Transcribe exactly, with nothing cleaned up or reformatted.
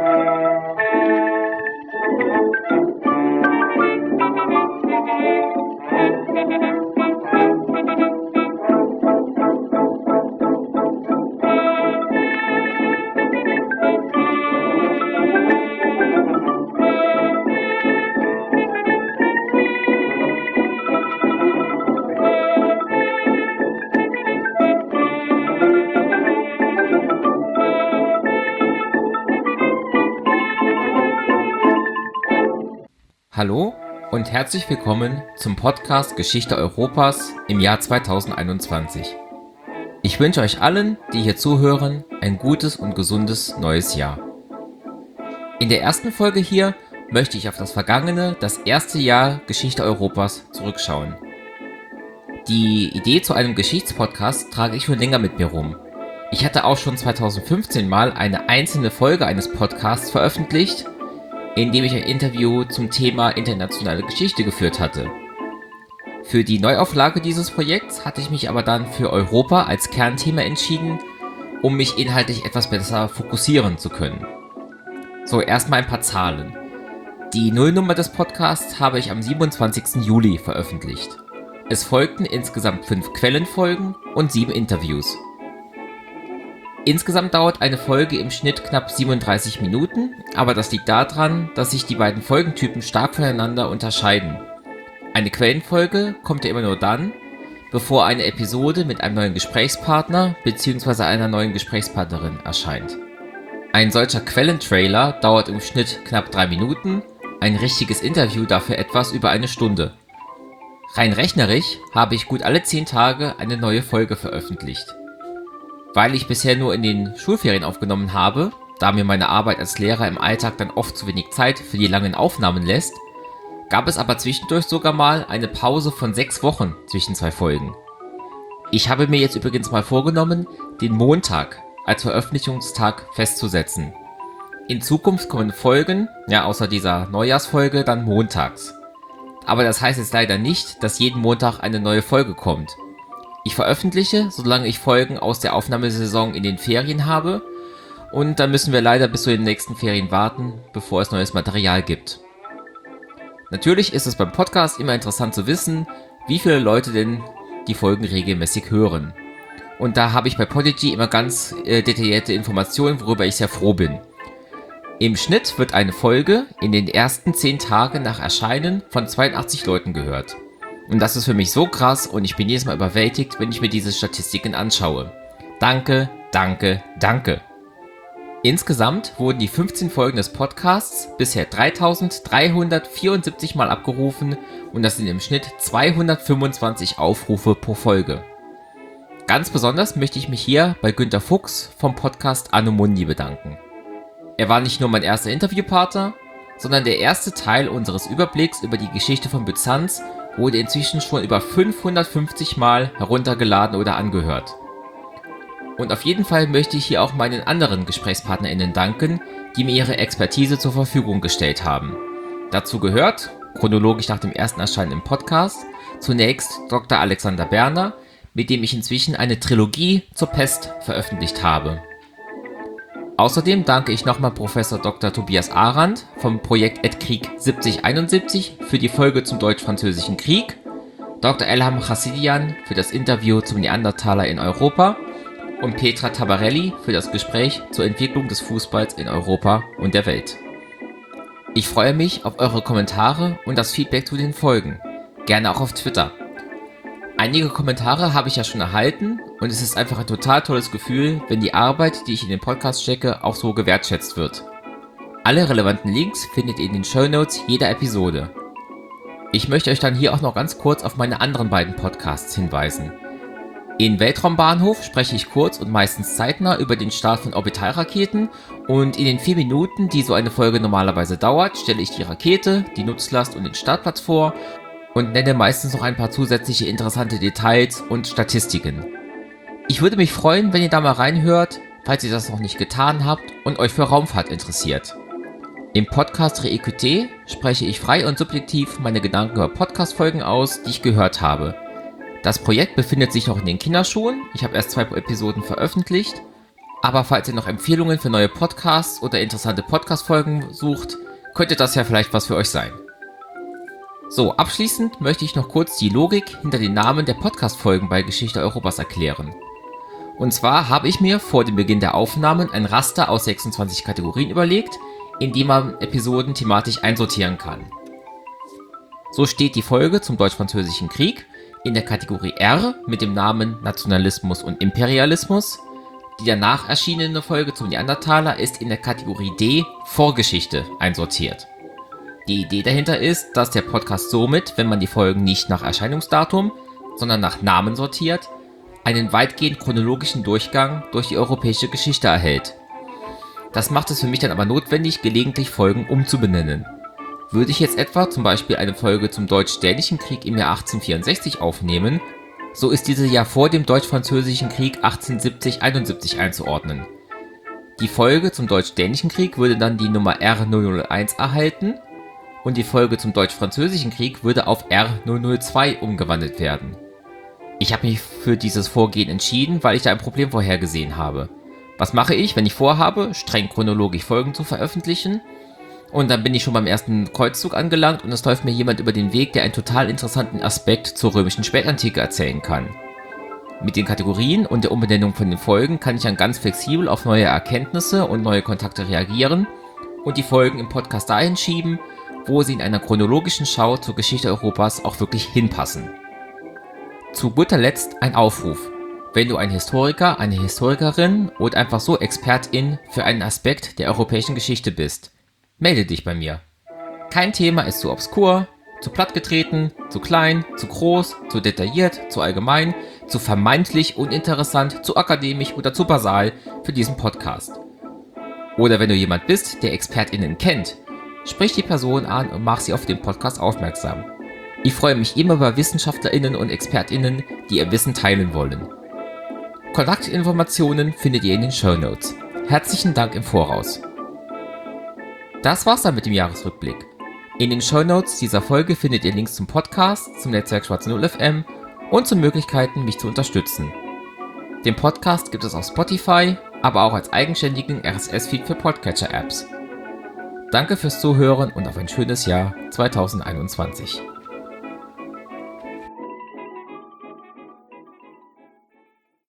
Hallo und herzlich willkommen zum Podcast Geschichte Europas im Jahr zweitausendeinundzwanzig. Ich wünsche euch allen, die hier zuhören, ein gutes und gesundes neues Jahr. In der ersten Folge hier möchte ich auf das vergangene, das erste Jahr Geschichte Europas zurückschauen. Die Idee zu einem Geschichtspodcast trage ich schon länger mit mir rum. Ich hatte auch schon zweitausendfünfzehn mal eine einzelne Folge eines Podcasts veröffentlicht, in dem ich ein Interview zum Thema internationale Geschichte geführt hatte. Für die Neuauflage dieses Projekts hatte ich mich aber dann für Europa als Kernthema entschieden, um mich inhaltlich etwas besser fokussieren zu können. So, erstmal ein paar Zahlen. Die Nullnummer des Podcasts habe ich am siebenundzwanzigsten Juli veröffentlicht. Es folgten insgesamt fünf Quellenfolgen und sieben Interviews. Insgesamt dauert eine Folge im Schnitt knapp siebenunddreißig Minuten, aber das liegt daran, dass sich die beiden Folgentypen stark voneinander unterscheiden. Eine Quellenfolge kommt ja immer nur dann, bevor eine Episode mit einem neuen Gesprächspartner bzw. einer neuen Gesprächspartnerin erscheint. Ein solcher Quellentrailer dauert im Schnitt knapp drei Minuten, ein richtiges Interview dafür etwas über eine Stunde. Rein rechnerisch habe ich gut alle zehn Tage eine neue Folge veröffentlicht. Weil ich bisher nur in den Schulferien aufgenommen habe, da mir meine Arbeit als Lehrer im Alltag dann oft zu wenig Zeit für die langen Aufnahmen lässt, gab es aber zwischendurch sogar mal eine Pause von sechs Wochen zwischen zwei Folgen. Ich habe mir jetzt übrigens mal vorgenommen, den Montag als Veröffentlichungstag festzusetzen. In Zukunft kommen Folgen, ja außer dieser Neujahrsfolge, dann montags. Aber das heißt jetzt leider nicht, dass jeden Montag eine neue Folge kommt. Ich veröffentliche, solange ich Folgen aus der Aufnahmesaison in den Ferien habe, und dann müssen wir leider bis zu den nächsten Ferien warten, bevor es neues Material gibt. Natürlich ist es beim Podcast immer interessant zu wissen, wie viele Leute denn die Folgen regelmäßig hören. Und da habe ich bei Podigy immer ganz äh, detaillierte Informationen, worüber ich sehr froh bin. Im Schnitt wird eine Folge in den ersten zehn Tagen nach Erscheinen von zweiundachtzig Leuten gehört. Und das ist für mich so krass und ich bin jedes Mal überwältigt, wenn ich mir diese Statistiken anschaue. Danke, danke, danke. Insgesamt wurden die fünfzehn Folgen des Podcasts bisher dreitausenddreihundertvierundsiebzig Mal abgerufen und das sind im Schnitt zweihundertfünfundzwanzig Aufrufe pro Folge. Ganz besonders möchte ich mich hier bei Günter Fuchs vom Podcast Anno Mundi bedanken. Er war nicht nur mein erster Interviewpartner, sondern der erste Teil unseres Überblicks über die Geschichte von Byzanz wurde inzwischen schon über fünfhundertfünfzig Mal heruntergeladen oder angehört. Und auf jeden Fall möchte ich hier auch meinen anderen GesprächspartnerInnen danken, die mir ihre Expertise zur Verfügung gestellt haben. Dazu gehört, chronologisch nach dem ersten Erscheinen im Podcast, zunächst Doktor Alexander Berner, mit dem ich inzwischen eine Trilogie zur Pest veröffentlicht habe. Außerdem danke ich nochmal Professor Doktor Tobias Arand vom Projekt Et Krieg siebzig einundsiebzig für die Folge zum Deutsch-Französischen Krieg, Doktor Elham Chassidian für das Interview zum Neandertaler in Europa und Petra Tabarelli für das Gespräch zur Entwicklung des Fußballs in Europa und der Welt. Ich freue mich auf eure Kommentare und das Feedback zu den Folgen, gerne auch auf Twitter. Einige Kommentare habe ich ja schon erhalten und es ist einfach ein total tolles Gefühl, wenn die Arbeit, die ich in den Podcast stecke, auch so gewertschätzt wird. Alle relevanten Links findet ihr in den Shownotes jeder Episode. Ich möchte euch dann hier auch noch ganz kurz auf meine anderen beiden Podcasts hinweisen. In Weltraumbahnhof spreche ich kurz und meistens zeitnah über den Start von Orbitalraketen und in den vier Minuten, die so eine Folge normalerweise dauert, stelle ich die Rakete, die Nutzlast und den Startplatz vor und nenne meistens noch ein paar zusätzliche interessante Details und Statistiken. Ich würde mich freuen, wenn ihr da mal reinhört, falls ihr das noch nicht getan habt und euch für Raumfahrt interessiert. Im Podcast Re-Écouter spreche ich frei und subjektiv meine Gedanken über Podcast-Folgen aus, die ich gehört habe. Das Projekt befindet sich noch in den Kinderschuhen, ich habe erst zwei Episoden veröffentlicht, Aber falls ihr noch Empfehlungen für neue Podcasts oder interessante Podcast-Folgen sucht, könnte das ja vielleicht was für euch sein. So, abschließend möchte ich noch kurz die Logik hinter den Namen der Podcast-Folgen bei Geschichte Europas erklären. Und zwar habe ich mir vor dem Beginn der Aufnahmen ein Raster aus sechsundzwanzig Kategorien überlegt, in die man Episoden thematisch einsortieren kann. So steht die Folge zum Deutsch-Französischen Krieg in der Kategorie R mit dem Namen Nationalismus und Imperialismus. Die danach erschienene Folge zum Neandertaler ist in der Kategorie D Vorgeschichte einsortiert. Die Idee dahinter ist, dass der Podcast somit, wenn man die Folgen nicht nach Erscheinungsdatum, sondern nach Namen sortiert, einen weitgehend chronologischen Durchgang durch die europäische Geschichte erhält. Das macht es für mich dann aber notwendig, gelegentlich Folgen umzubenennen. Würde ich jetzt etwa zum Beispiel eine Folge zum Deutsch-Dänischen Krieg im Jahr achtzehnhundertvierundsechzig aufnehmen, so ist diese ja vor dem Deutsch-Französischen Krieg achtzehnhundertsiebzig einundsiebzig einzuordnen. Die Folge zum Deutsch-Dänischen Krieg würde dann die Nummer R null null eins erhalten und die Folge zum Deutsch-Französischen Krieg würde auf R null null zwei umgewandelt werden. Ich habe mich für dieses Vorgehen entschieden, weil ich da ein Problem vorhergesehen habe. Was mache ich, wenn ich vorhabe, streng chronologisch Folgen zu veröffentlichen? Und dann bin ich schon beim ersten Kreuzzug angelangt und es läuft mir jemand über den Weg, der einen total interessanten Aspekt zur römischen Spätantike erzählen kann. Mit den Kategorien und der Umbenennung von den Folgen kann ich dann ganz flexibel auf neue Erkenntnisse und neue Kontakte reagieren und die Folgen im Podcast dahin schieben, wo sie in einer chronologischen Schau zur Geschichte Europas auch wirklich hinpassen. Zu guter Letzt ein Aufruf. Wenn du ein Historiker, eine Historikerin oder einfach so Expertin für einen Aspekt der europäischen Geschichte bist, melde dich bei mir. Kein Thema ist zu obskur, zu plattgetreten, zu klein, zu groß, zu detailliert, zu allgemein, zu vermeintlich uninteressant, zu akademisch oder zu basal für diesen Podcast. Oder wenn du jemand bist, der ExpertInnen kennt, sprich die Person an und mach sie auf den Podcast aufmerksam. Ich freue mich immer über WissenschaftlerInnen und ExpertInnen, die ihr Wissen teilen wollen. Kontaktinformationen findet ihr in den Shownotes. Herzlichen Dank im Voraus. Das war's dann mit dem Jahresrückblick. In den Shownotes dieser Folge findet ihr Links zum Podcast, zum Netzwerk Schwarze Null F M und zu Möglichkeiten, mich zu unterstützen. Den Podcast gibt es auf Spotify, aber auch als eigenständigen R S S-Feed für Podcatcher-Apps. Danke fürs Zuhören und auf ein schönes Jahr zweitausendeinundzwanzig.